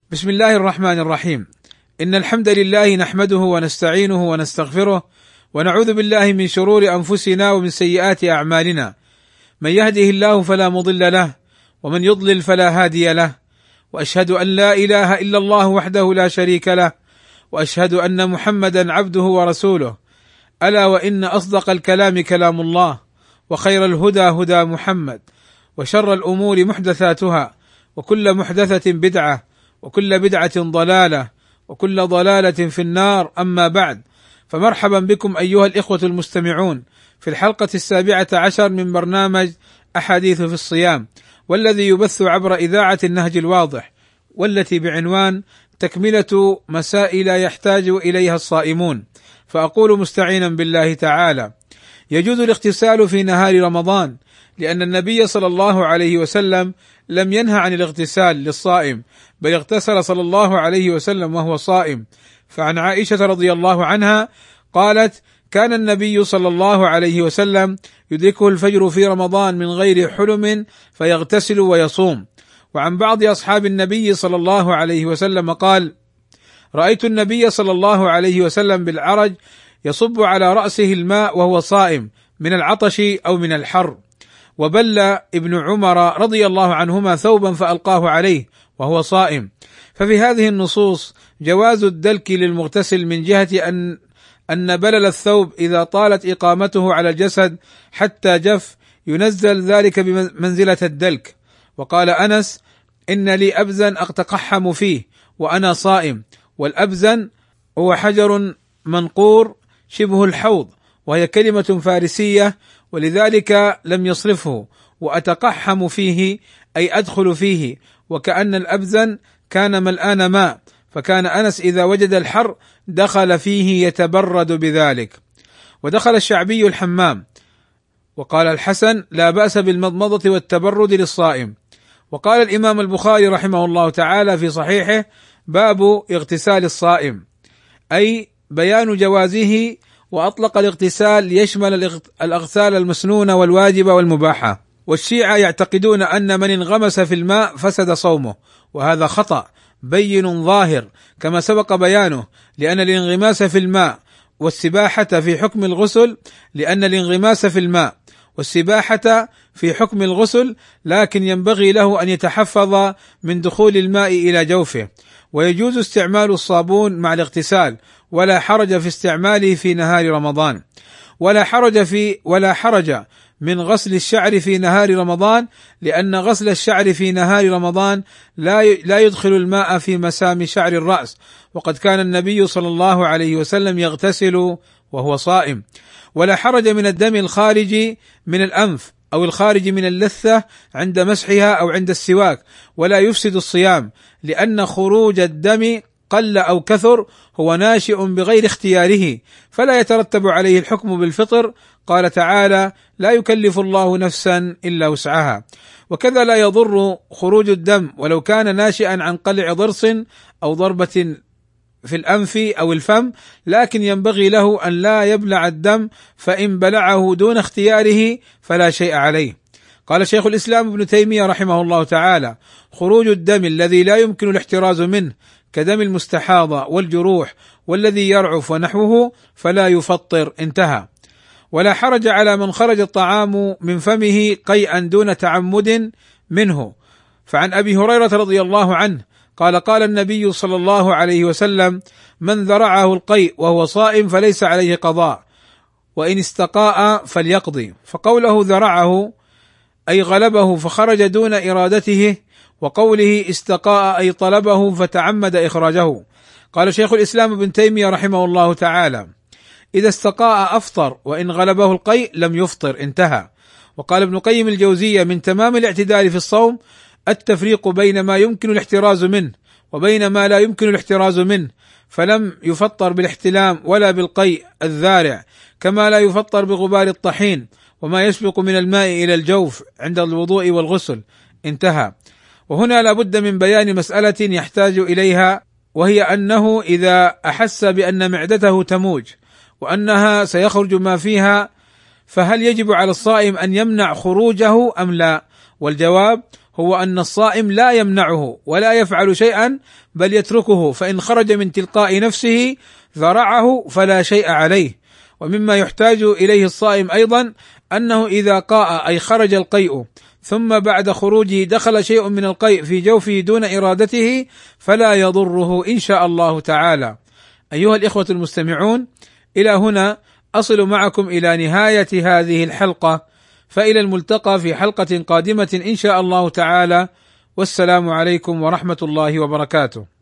بسم الله الرحمن الرحيم. إن الحمد لله نحمده ونستعينه ونستغفره ونعوذ بالله من شرور أنفسنا ومن سيئات أعمالنا، من يهده الله فلا مضل له ومن يضلل فلا هادي له، وأشهد أن لا إله إلا الله وحده لا شريك له، وأشهد أن محمدا عبده ورسوله. ألا وإن أصدق الكلام كلام الله، وخير الهدى هدى محمد، وشر الأمور محدثاتها، وكل محدثة بدعة، وكل بدعة ضلالة، وكل ضلالة في النار. أما بعد، فمرحبا بكم أيها الإخوة المستمعون في الحلقة 17 من برنامج أحاديث في الصيام، والذي يبث عبر إذاعة النهج الواضح، والتي بعنوان تكملة مسائل يحتاج إليها الصائمون. فأقول مستعينا بالله تعالى: يجوز الاغتسال في نهار رمضان، لأن النبي صلى الله عليه وسلم لم ينهى عن الاغتسال للصائم، بل اغتسل صلى الله عليه وسلم وهو صائم. فعن عائشة رضي الله عنها قالت: كان النبي صلى الله عليه وسلم يدركه الفجر في رمضان من غير حلم فيغتسل ويصوم. وعن بعض أصحاب النبي صلى الله عليه وسلم قال: رأيت النبي صلى الله عليه وسلم بالعرج يصب على رأسه الماء وهو صائم من العطش أو من الحر. وبل ابن عمر رضي الله عنهما ثوبا فألقاه عليه وهو صائم. ففي هذه النصوص جواز الدلك للمغتسل، من جهة أن بلل الثوب إذا طالت إقامته على الجسد حتى جف ينزل ذلك بمنزلة الدلك. وقال أنس: إن لي أبزا أتقحم فيه وأنا صائم. والأبزن هو حجر منقور شبه الحوض، وهي كلمة فارسية، ولذلك لم يصرفه. وأتقحم فيه أي أدخل فيه، وكأن الأبزن كان ملآن ماء، فكان أنس إذا وجد الحر دخل فيه يتبرد بذلك. ودخل الشعبي الحمام. وقال الحسن: لا بأس بالمضمضة والتبرد للصائم. وقال الإمام البخاري رحمه الله تعالى في صحيحه: باب اغتسال الصائم، أي بيان جوازه، وأطلق الاغتسال ليشمل الأغسال المسنونة والواجبة والمباحة. والشيعة يعتقدون أن من انغمس في الماء فسد صومه، وهذا خطأ بين ظاهر كما سبق بيانه، لأن الانغماس في الماء والسباحة في حكم الغسل، والسباحة في حكم الغسل، لكن ينبغي له أن يتحفظ من دخول الماء إلى جوفه. ويجوز استعمال الصابون مع الاغتسال، ولا حرج في استعماله في نهار رمضان. ولا حرج من غسل الشعر في نهار رمضان، لأن غسل الشعر في نهار رمضان لا يدخل الماء في مسام شعر الرأس، وقد كان النبي صلى الله عليه وسلم يغتسل وهو صائم. ولا حرج من الدم الخارج من الأنف أو الخارج من اللثة عند مسحها أو عند السواك، ولا يفسد الصيام، لأن خروج الدم قل أو كثر هو ناشئ بغير اختياره، فلا يترتب عليه الحكم بالفطر. قال تعالى: لا يكلف الله نفسا إلا وسعها. وكذا لا يضر خروج الدم ولو كان ناشئا عن قلع ضرس أو ضربة في الأنف أو الفم، لكن ينبغي له أن لا يبلع الدم، فإن بلعه دون اختياره فلا شيء عليه. قال شيخ الإسلام ابن تيمية رحمه الله تعالى: خروج الدم الذي لا يمكن الاحتراز منه كدم المستحاضة والجروح والذي يرعف ونحوه فلا يفطر. انتهى. ولا حرج على من خرج الطعام من فمه قيئا دون تعمد منه. فعن أبي هريرة رضي الله عنه قال: قال النبي صلى الله عليه وسلم: من ذرعه القيء وهو صائم فليس عليه قضاء، وإن استقاء فليقضي. فقوله ذرعه أي غلبه فخرج دون إرادته، وقوله استقاء أي طلبه فتعمد إخراجه. قال شيخ الإسلام ابن تيمية رحمه الله تعالى: إذا استقاء أفطر، وإن غلبه القيء لم يفطر. انتهى. وقال ابن قيم الجوزية: من تمام الاعتدال في الصوم التفريق بين ما يمكن الاحتراز منه وبين ما لا يمكن الاحتراز منه، فلم يفطر بالاحتلام ولا بالقيء الذارع، كما لا يفطر بغبار الطحين وما يسبق من الماء إلى الجوف عند الوضوء والغسل. انتهى. وهنا لا بد من بيان مسألة يحتاج إليها، وهي أنه إذا أحس بأن معدته تموج وأنها سيخرج ما فيها، فهل يجب على الصائم أن يمنع خروجه أم لا؟ والجواب هو أن الصائم لا يمنعه ولا يفعل شيئا بل يتركه، فإن خرج من تلقاء نفسه ذرعه فلا شيء عليه. ومما يحتاج إليه الصائم أيضا أنه إذا قاء أي خرج القيء ثم بعد خروجه دخل شيء من القيء في جوفه دون إرادته فلا يضره إن شاء الله تعالى. أيها الإخوة المستمعون، إلى هنا أصل معكم إلى نهاية هذه الحلقة، فإلى الملتقى في حلقة قادمة إن شاء الله تعالى، والسلام عليكم ورحمة الله وبركاته.